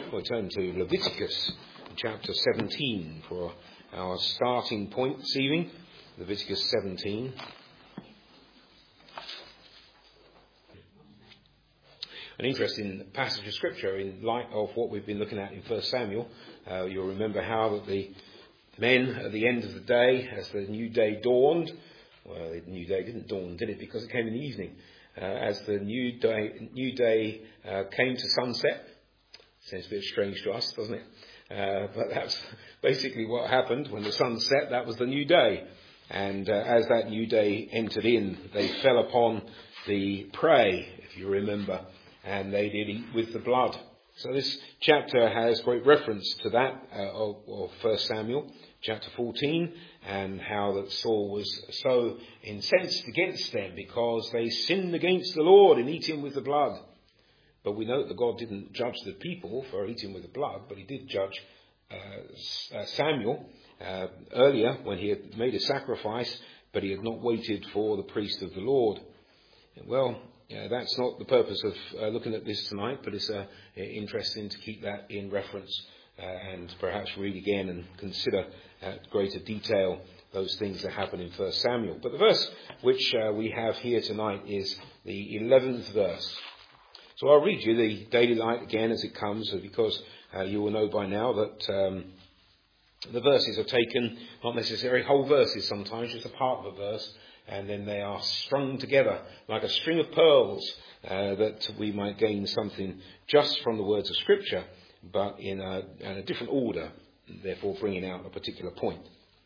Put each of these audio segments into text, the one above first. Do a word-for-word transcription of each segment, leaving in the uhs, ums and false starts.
We'll turn to Leviticus chapter seventeen for our starting point this evening. Leviticus seventeen. An interesting passage of scripture in light of what we've been looking at in First Samuel. Uh, you'll remember how that the men at the end of the day, as the new day dawned, well, the new day didn't dawn, did it? Because it came in the evening. Uh, as the new day, new day uh, came to sunset. Seems a bit strange to us, doesn't it? Uh, but that's basically what happened. When the sun set, that was the new day. And uh, as that new day entered in, they fell upon the prey, if you remember, and they did eat with the blood. So this chapter has great reference to that uh, of, of First Samuel, chapter fourteen, and how that Saul was so incensed against them because they sinned against the Lord in eating with the blood. But we note that God didn't judge the people for eating with the blood, but he did judge uh, uh, Samuel uh, earlier when he had made a sacrifice, but he had not waited for the priest of the Lord. Well, uh, that's not the purpose of uh, looking at this tonight, but it's uh, interesting to keep that in reference uh, and perhaps read again and consider at greater detail those things that happen in First Samuel. But the verse which uh, we have here tonight is the eleventh verse. So I'll read you the daily light again as it comes, because uh, you will know by now that um, the verses are taken, not necessarily whole verses sometimes, just a part of a verse, and then they are strung together like a string of pearls, uh, that we might gain something just from the words of Scripture, but in a, in a different order, therefore bringing out a particular point.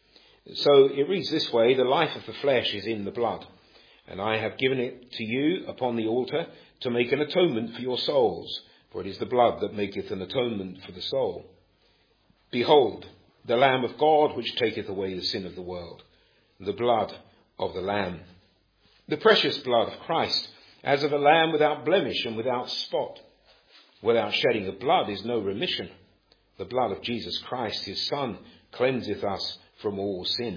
So it reads this way: the life of the flesh is in the blood, and I have given it to you upon the altar to make an atonement for your souls, for it is the blood that maketh an atonement for the soul. Behold, the Lamb of God, which taketh away the sin of the world, the blood of the Lamb, the precious blood of Christ, as of a lamb without blemish and without spot. Without shedding of blood is no remission. The blood of Jesus Christ, his Son, cleanseth us from all sin.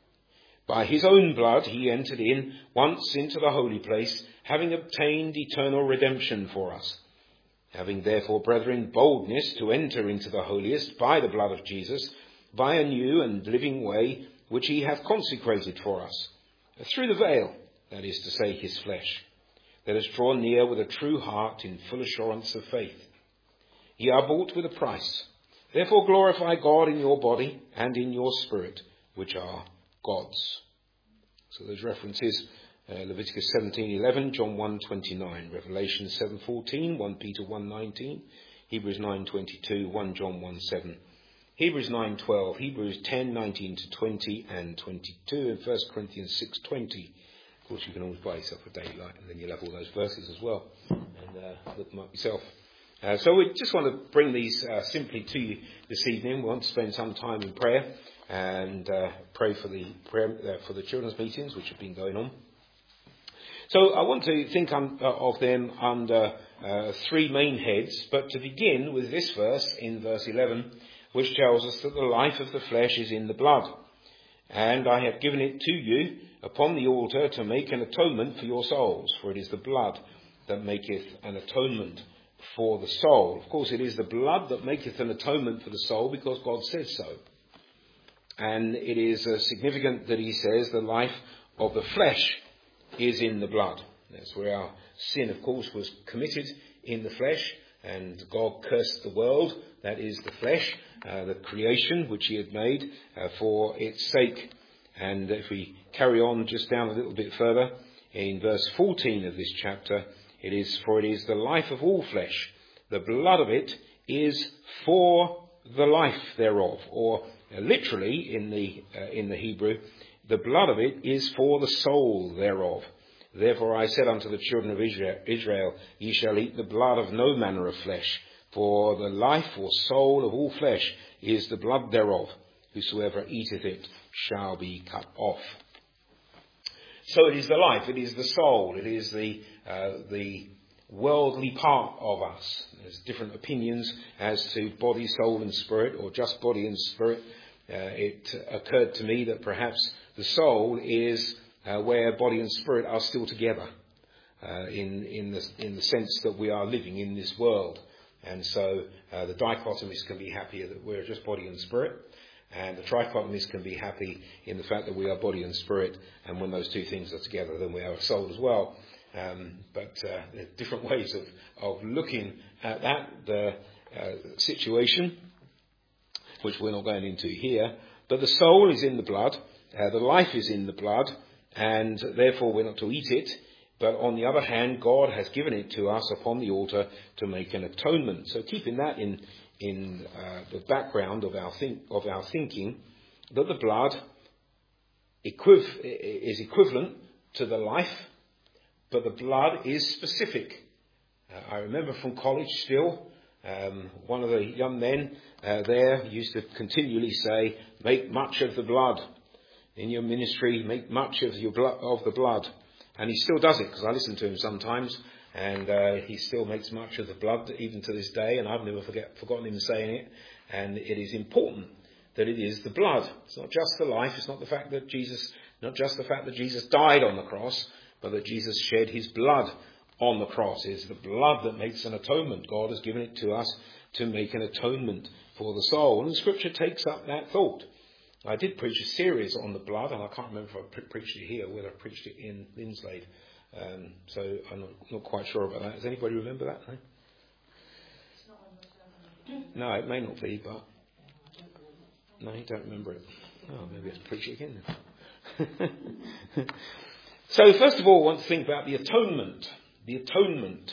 By his own blood he entered in once into the holy place, having obtained eternal redemption for us. Having therefore, brethren, boldness to enter into the holiest by the blood of Jesus, by a new and living way, which he hath consecrated for us, through the veil, that is to say, his flesh. Let us draw near with a true heart in full assurance of faith. Ye are bought with a price. Therefore glorify God in your body and in your spirit, which are God's. So those references, uh, Leviticus seventeen eleven, John one twenty-nine, Revelation seven fourteen, First Peter one nineteen, Hebrews nine twenty-two, First John one seven, Hebrews nine twelve, Hebrews ten nineteen to twenty and twenty-two, and First Corinthians six twenty. Of course, you can always buy yourself a daily light, and then you'll have all those verses as well, and uh, look them up yourself. Uh, so we just want to bring these uh, simply to you this evening. We want to spend some time in prayer and uh, pray for the prayer, uh, for the children's meetings which have been going on. So I want to think um, uh, of them under uh, three main heads, but to begin with this verse in verse eleven, which tells us that the life of the flesh is in the blood. And I have given it to you upon the altar to make an atonement for your souls, for it is the blood that maketh an atonement for the soul. Of course, it is the blood that maketh an atonement for the soul because God says so. And it is uh, significant that he says the life of the flesh is in the blood. That's where our sin, of course, was committed in the flesh, and God cursed the world, that is the flesh, uh, the creation which he had made uh, for its sake. And if we carry on just down a little bit further, in verse fourteen of this chapter, it is, for it is the life of all flesh. The blood of it is for the life thereof. Or uh, literally in the, uh, in the Hebrew, the blood of it is for the soul thereof. Therefore I said unto the children of Israel, Israel, ye shall eat the blood of no manner of flesh. For the life or soul of all flesh is the blood thereof. Whosoever eateth it shall be cut off. So it is the life, it is the soul, it is the uh, the worldly part of us. There's different opinions as to body, soul and spirit, or just body and spirit. Uh, it occurred to me that perhaps the soul is uh, where body and spirit are still together, uh, in in the in the sense that we are living in this world. And so uh, the dichotomist can be happy that we're just body and spirit, and the trichotomist can be happy in the fact that we are body and spirit, and when those two things are together, then we are a soul as well. Um, but uh, there are different ways of, of looking at that the, uh, situation, which we're not going into here. But the soul is in the blood, uh, the life is in the blood, and therefore we're not to eat it. But on the other hand, God has given it to us upon the altar to make an atonement. So keeping that in in uh, the background of our think of our thinking, that the blood equiv- is equivalent to the life, but the blood is specific. Uh, I remember from college still, um, one of the young men uh, there used to continually say, "Make much of the blood in your ministry. Make much of your blood of the blood." And he still does it, because I listen to him sometimes, and uh, he still makes much of the blood, even to this day, and I've never forget, forgotten him saying it. And it is important that it is the blood. It's not just the life, it's not the fact that Jesus, not just the fact that Jesus died on the cross, but that Jesus shed his blood on the cross. It is the blood that makes an atonement. God has given it to us to make an atonement for the soul. And the Scripture takes up that thought. I did preach a series on the blood, and I can't remember if I pre- preached it here or whether I preached it in Linslade. Um, so I'm not, not quite sure about that. Does anybody remember that? No? No, it may not be, but... No, you don't remember it. Oh, maybe I have to preach it again then. So first of all, I want to think about the atonement. The atonement.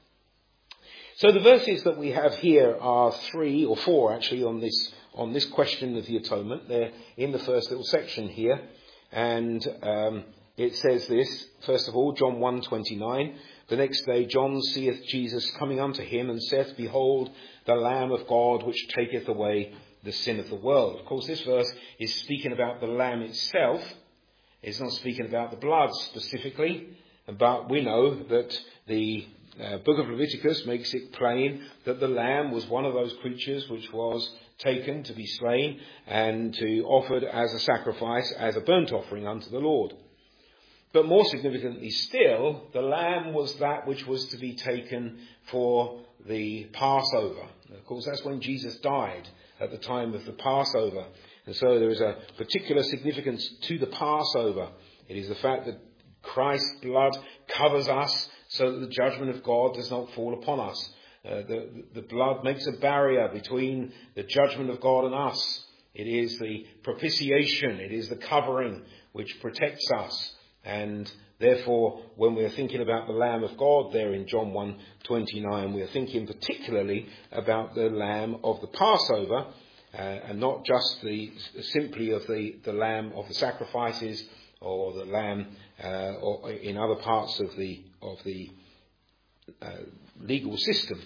So the verses that we have here are three or four actually on this on this question of the atonement. They're in the first little section here, and um, it says this. First of all, John one twenty-nine. The next day John seeth Jesus coming unto him, and saith, Behold, the Lamb of God, which taketh away the sin of the world. Of course, this verse is speaking about the Lamb itself. It's not speaking about the blood specifically, but we know that the uh, book of Leviticus makes it plain that the lamb was one of those creatures which was taken to be slain and to offered as a sacrifice, as a burnt offering unto the Lord. But more significantly still, the lamb was that which was to be taken for the Passover. And of course, that's when Jesus died, at the time of the Passover. And so there is a particular significance to the Passover. It is the fact that Christ's blood covers us so that the judgment of God does not fall upon us. Uh, the, the blood makes a barrier between the judgment of God and us. It is the propitiation, it is the covering which protects us. And therefore, when we are thinking about the Lamb of God there in John one twenty-nine, we are thinking particularly about the Lamb of the Passover, uh, and not just the simply of the, the Lamb of the sacrifices or the Lamb uh, or in other parts of the of the uh, legal system,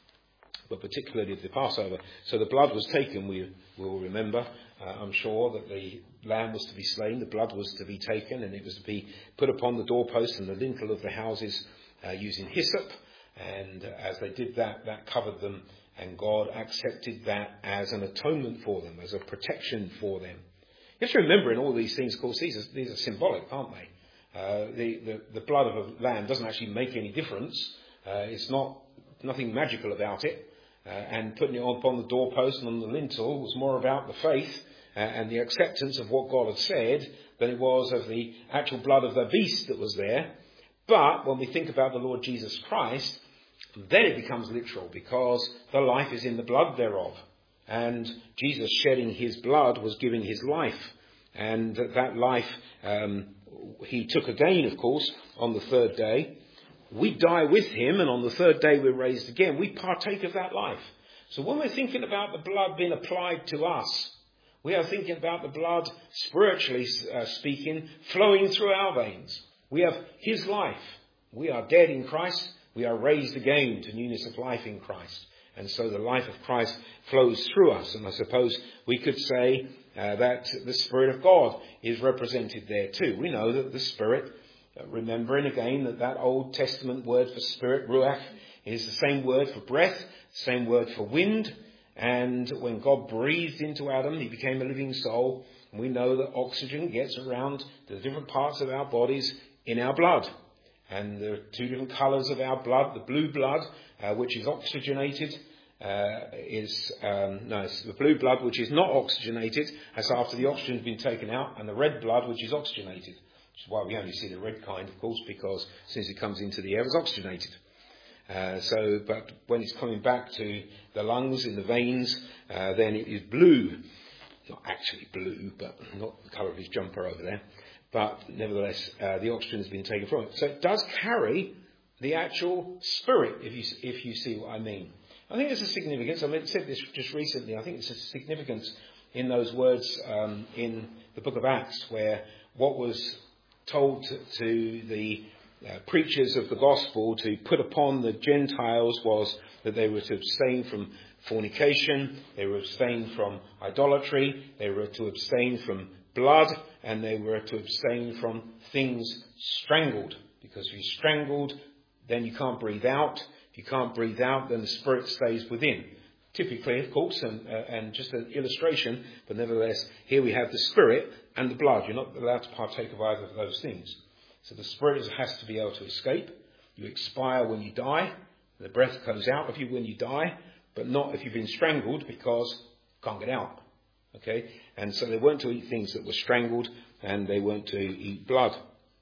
but particularly of the Passover. So the blood was taken, we will remember, uh, I'm sure, that the lamb was to be slain, the blood was to be taken, and it was to be put upon the doorpost and the lintel of the houses uh, using hyssop. And as they did that, that covered them, and God accepted that as an atonement for them, as a protection for them. You have to remember in all these things, of course, these are, these are symbolic, aren't they? Uh, the, the, the blood of a lamb doesn't actually make any difference. Uh, it's not nothing magical about it. Uh, and putting it upon the doorpost and on the lintel was more about the faith uh, and the acceptance of what God had said than it was of the actual blood of the beast that was there. But when we think about the Lord Jesus Christ, then it becomes literal, because the life is in the blood thereof. And Jesus shedding his blood was giving his life. And that life um, he took again, of course, on the third day. We die with him, and on the third day we're raised again. We partake of that life. So when we're thinking about the blood being applied to us, we are thinking about the blood, spiritually uh, speaking, flowing through our veins. We have his life. We are dead in Christ. We are raised again to newness of life in Christ. And so the life of Christ flows through us. And I suppose we could say uh, that the Spirit of God is represented there too. We know that the Spirit, uh, remembering again that that Old Testament word for spirit, ruach, is the same word for breath, same word for wind. And when God breathed into Adam, he became a living soul. And we know that oxygen gets around to the different parts of our bodies in our blood. And there are two different colours of our blood, the blue blood, uh, which is oxygenated, uh, is, um, no, it's the blue blood which is not oxygenated, as after the oxygen has been taken out, and the red blood which is oxygenated. Which is why we only see the red kind, of course, because as soon as it comes into the air, it's oxygenated. Uh, so, but when it's coming back to the lungs, in the veins, uh, then it is blue. Not actually blue, but not the colour of his jumper over there. But nevertheless, uh, the oxygen has been taken from it. So it does carry the actual spirit, if you if you see what I mean. I think there's a significance. I mean, I said this just recently. I think it's a significance in those words um, in the book of Acts, where what was told to, to the uh, preachers of the gospel to put upon the Gentiles was that they were to abstain from fornication, they were to abstain from idolatry, they were to abstain from blood, and they were to abstain from things strangled. Because if you're strangled, then you can't breathe out. If you can't breathe out, then the spirit stays within. Typically, of course, and, uh, and just an illustration, but nevertheless, here we have the spirit and the blood. You're not allowed to partake of either of those things. So the spirit has to be able to escape. You expire when you die. The breath goes out of you when you die, but not if you've been strangled, because you can't get out. Okay? And so they weren't to eat things that were strangled, and they weren't to eat blood.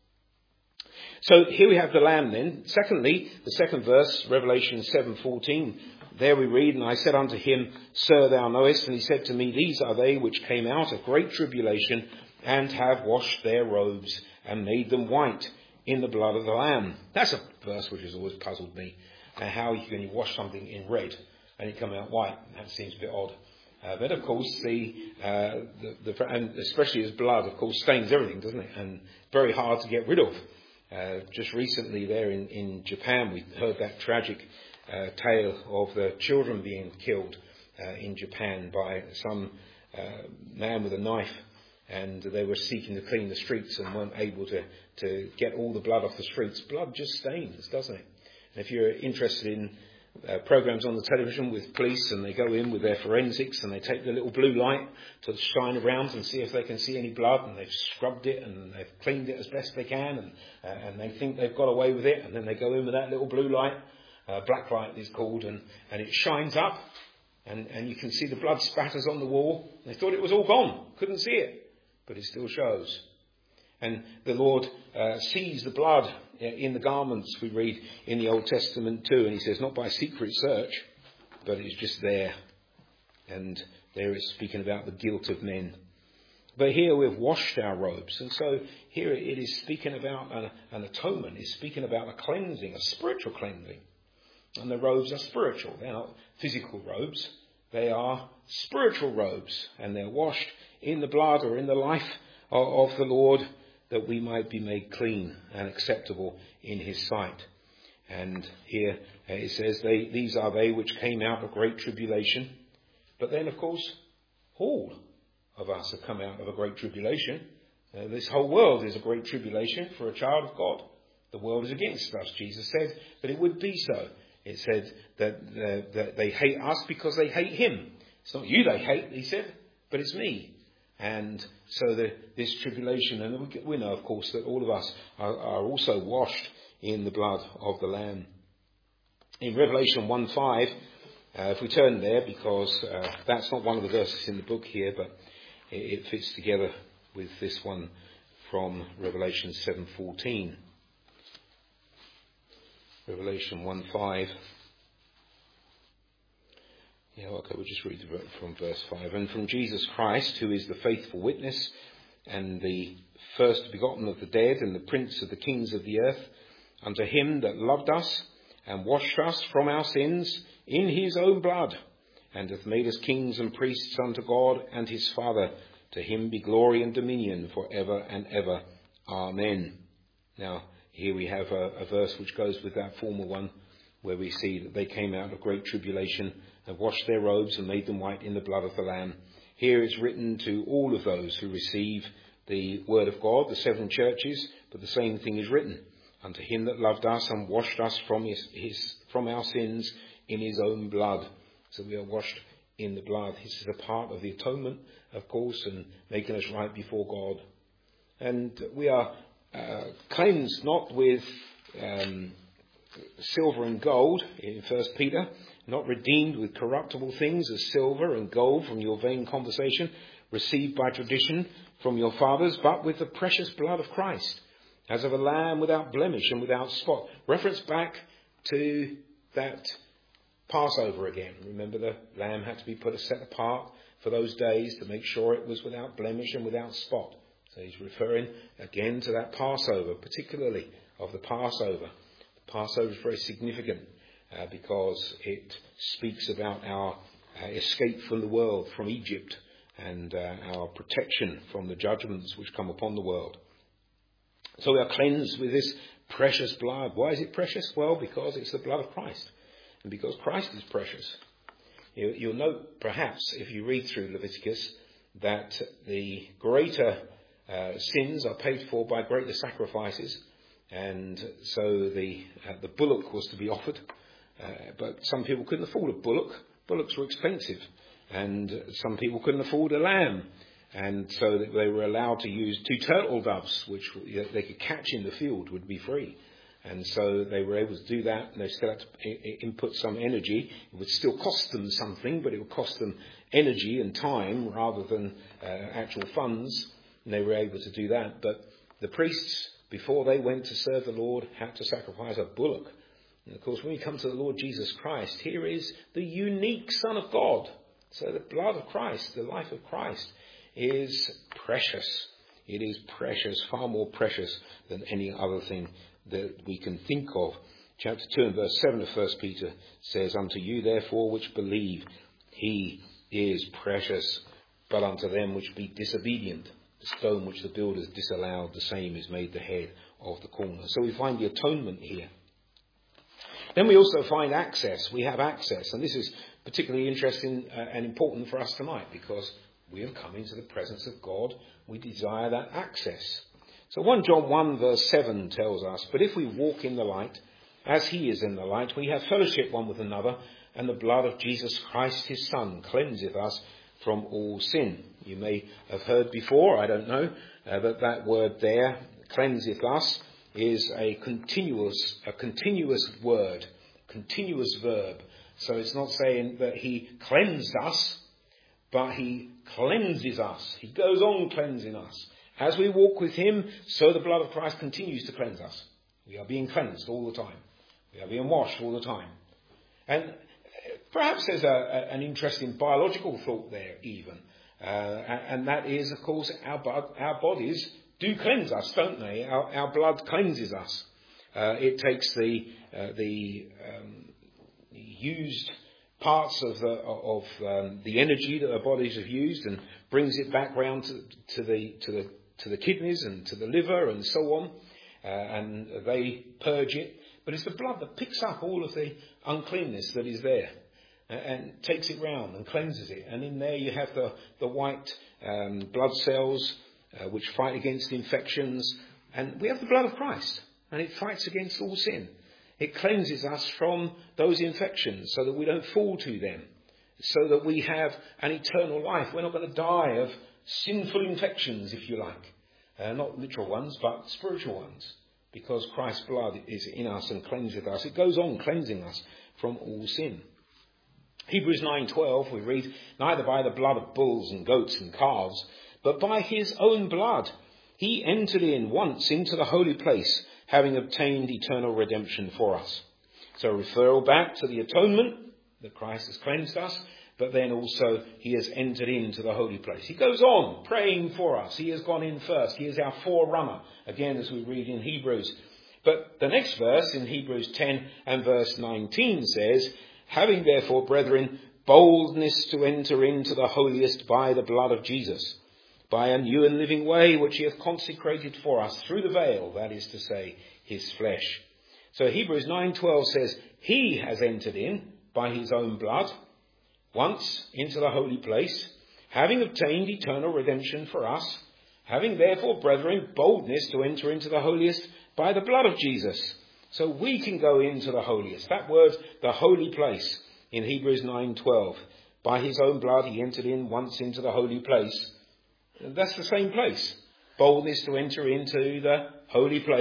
So here we have the lamb then. Secondly, the second verse, Revelation seven fourteen. There we read, and I said unto him, Sir, thou knowest. And he said to me, These are they which came out of great tribulation, and have washed their robes, and made them white in the blood of the Lamb. That's a verse which has always puzzled me. Uh, how you can you wash something in red, and it come out white? That seems a bit odd. Uh, but of course, the, uh, the, the and especially as blood, of course, stains everything, doesn't it? And very hard to get rid of. Uh, just recently there in, in Japan, we heard that tragic uh, tale of the children being killed uh, in Japan by some uh, man with a knife, and they were seeking to clean the streets and weren't able to, to get all the blood off the streets. Blood just stains, doesn't it? And if you're interested in uh, programs on the television with police, and they go in with their forensics and they take the little blue light to shine around and see if they can see any blood, and they've scrubbed it and they've cleaned it as best they can, and, uh, and they think they've got away with it, and then they go in with that little blue light, uh, black light is called, and, and it shines up, and, and you can see the blood spatters on the wall. They thought it was all gone, couldn't see it, but it still shows. And the Lord uh, sees the blood in the garments, we read in the Old Testament too. And he says, not by secret search, but it's just there. And there it's speaking about the guilt of men. But here we've washed our robes. And so here it is speaking about an, an atonement. It's speaking about a cleansing, a spiritual cleansing. And the robes are spiritual. They're not physical robes. They are spiritual robes. And they're washed in the blood or in the life of, of the Lord, that we might be made clean and acceptable in his sight. And here it says, they, these are they which came out of great tribulation. But then, of course, all of us have come out of a great tribulation. Uh, this whole world is a great tribulation for a child of God. The world is against us, Jesus said, but it would be so. It said that, uh, that they hate us because they hate him. It's not you they hate, he said, but it's me. And so the, this tribulation, and we, we know, of course, that all of us are, are also washed in the blood of the Lamb. In Revelation one five, uh, if we turn there, because uh, that's not one of the verses in the book here, but it, it fits together with this one from Revelation seven fourteen. Revelation one five. Yeah, okay, we'll just read from verse five. And from Jesus Christ, who is the faithful witness, and the first begotten of the dead, and the prince of the kings of the earth, unto him that loved us, and washed us from our sins in his own blood, and hath made us kings and priests unto God and his Father. To him be glory and dominion for ever and ever. Amen. Now, here we have a, a verse which goes with that former one, where we see that they came out of great tribulation, have washed their robes and made them white in the blood of the Lamb. Here it's written to all of those who receive the word of God, the seven churches, but the same thing is written. Unto him that loved us and washed us from his, his from our sins in his own blood. So we are washed in the blood. This is a part of the atonement, of course, and making us right before God. And we are uh, cleansed not with um, silver and gold in First Peter, not redeemed with corruptible things as silver and gold from your vain conversation, received by tradition from your fathers, but with the precious blood of Christ, as of a lamb without blemish and without spot. Reference back to that Passover again. Remember, the lamb had to be put set apart for those days to make sure it was without blemish and without spot. So he's referring again to that Passover, particularly of the Passover. The Passover is very significant uh, because it speaks about our uh, escape from the world, from Egypt, and uh, our protection from the judgments which come upon the world. So we are cleansed with this precious blood. Why is it precious? Well, because it's the blood of Christ, and because Christ is precious. You, you'll note, perhaps, if you read through Leviticus, that the greater uh, sins are paid for by greater sacrifices, and so the uh, the bullock was to be offered, uh, but some people couldn't afford a bullock. Bullocks were expensive, and some people couldn't afford a lamb, and so they were allowed to use two turtle doves, which they could catch in the field, would be free. And so they were able to do that, and they still had to input some energy. It would still cost them something, but it would cost them energy and time rather than uh, actual funds, and they were able to do that. But the priests, before they went to serve the Lord, had to sacrifice a bullock. And of course, when we come to the Lord Jesus Christ, here is the unique Son of God. So the blood of Christ, the life of Christ, is precious. It is precious, far more precious than any other thing that we can think of. Chapter two and verse seven of First Peter says, "Unto you therefore which believe, he is precious, but unto them which be disobedient, the stone which the builders disallowed, the same is made the head of the corner." So we find the atonement here. Then we also find access. We have access, and this is particularly interesting uh, and important for us tonight, because we have come into the presence of God. We desire that access. So First John one verse seven tells us, "But if we walk in the light, as he is in the light, we have fellowship one with another, and the blood of Jesus Christ his Son cleanseth us from all sin." You may have heard before, I don't know, uh, that that word there, cleanseth us, is a continuous, a continuous word, continuous verb. So it's not saying that he cleansed us, but he cleanses us. He goes on cleansing us. As we walk with him, so the blood of Christ continues to cleanse us. We are being cleansed all the time. We are being washed all the time. And perhaps there's a, a, an interesting biological thought there even. Uh, and that is, of course, our, our bodies do cleanse us, don't they? Our, our blood cleanses us. Uh, it takes the, uh, the um, used parts of the of um, the energy that our bodies have used and brings it back round to, to the to the to the kidneys and to the liver and so on, uh, and they purge it. But it's the blood that picks up all of the uncleanness that is there and, and takes it round and cleanses it. And in there you have the the white um, blood cells uh, which fight against infections, and we have the blood of Christ, and it fights against all sin. It cleanses us from those infections so that we don't fall to them, so that we have an eternal life. We're not going to die of sinful infections, if you like. Uh, not literal ones, but spiritual ones, because Christ's blood is in us and cleanseth us. It goes on cleansing us from all sin. Hebrews nine twelve, we read, "Neither by the blood of bulls and goats and calves, but by his own blood he entered in once into the holy place, having obtained eternal redemption for us." So a referral back to the atonement, that Christ has cleansed us, but then also he has entered into the holy place. He goes on praying for us. He has gone in first. He is our forerunner, again, as we read in Hebrews. But the next verse in Hebrews ten and verse nineteen says, "Having therefore, brethren, boldness to enter into the holiest by the blood of Jesus, by a new and living way which he hath consecrated for us through the veil, that is to say, his flesh." So Hebrews nine twelve says he has entered in by his own blood once into the holy place, having obtained eternal redemption for us, having therefore, brethren, boldness to enter into the holiest by the blood of Jesus. So we can go into the holiest. That word, the holy place, in Hebrews nine twelve. By his own blood he entered in once into the holy place. That's the same place. Boldness to enter into the holy place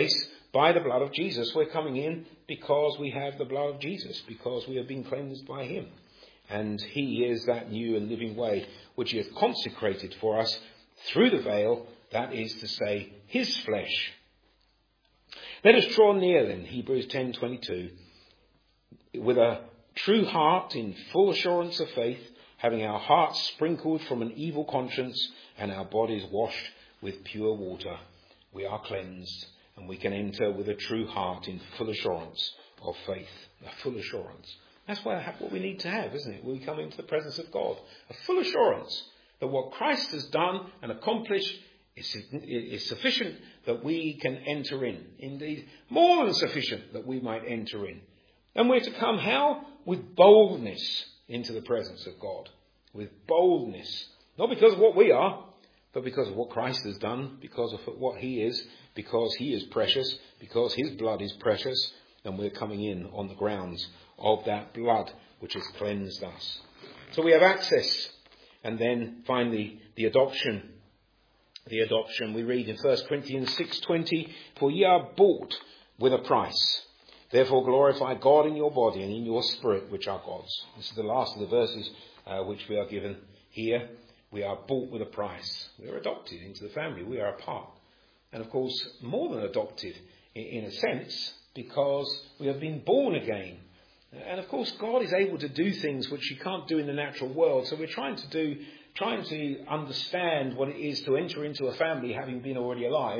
by the blood of Jesus. We're coming in because we have the blood of Jesus, because we have been cleansed by him. And he is that new and living way which he has consecrated for us through the veil, that is to say, his flesh. Let us draw near then, Hebrews ten twenty-two, with a true heart in full assurance of faith, having our hearts sprinkled from an evil conscience and our bodies washed with pure water. We are cleansed, and we can enter with a true heart in full assurance of faith. A full assurance. That's what we need to have, isn't it? When we come into the presence of God. A full assurance that what Christ has done and accomplished is, is sufficient that we can enter in. Indeed, more than sufficient that we might enter in. And we're to come how? With boldness into the presence of God. With boldness. Not because of what we are, but because of what Christ has done, because of what he is, because he is precious, because his blood is precious, and we're coming in on the grounds of that blood which has cleansed us. So we have access. And then finally, the adoption. The adoption we read in First Corinthians six twenty, for ye are bought with a price. Therefore glorify God in your body and in your spirit, which are God's. This is the last of the verses uh, which we are given here. We are bought with a price. We are adopted into the family. We are a part. And of course, more than adopted in, in a sense, because we have been born again. And of course, God is able to do things which you can't do in the natural world. So we're trying to do, trying to understand what it is to enter into a family having been already alive.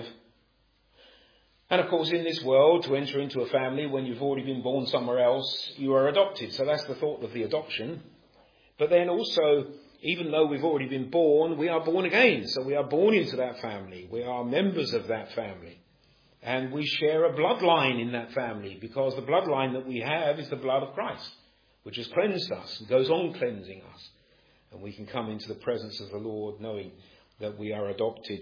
And of course, in this world, to enter into a family when you've already been born somewhere else, you are adopted. So that's the thought of the adoption. But then also, even though we've already been born, we are born again. So we are born into that family. We are members of that family. And we share a bloodline in that family, because the bloodline that we have is the blood of Christ, which has cleansed us and goes on cleansing us. And we can come into the presence of the Lord knowing that we are adopted.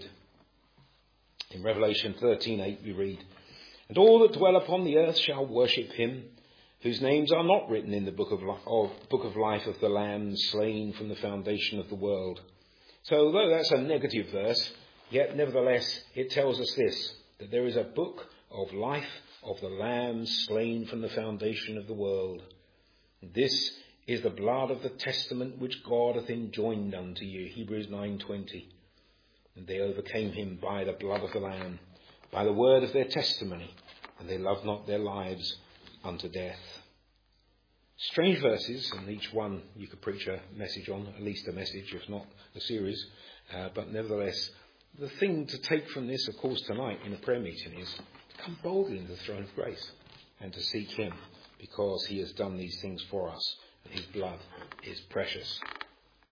In Revelation thirteen eight we read, and all that dwell upon the earth shall worship him, whose names are not written in the book of, of, book of life of the Lamb slain from the foundation of the world. So although that's a negative verse, yet nevertheless it tells us this, that there is a book of life of the Lamb slain from the foundation of the world. This is the blood of the testament which God hath enjoined unto you. Hebrews nine twenty. And they overcame him by the blood of the Lamb, by the word of their testimony, and they loved not their lives unto death. Strange verses, and each one you could preach a message on, at least a message, if not a series. Uh, but nevertheless, the thing to take from this, of course, tonight in a prayer meeting is to come boldly into the throne of grace and to seek him, because he has done these things for us, and his blood is precious.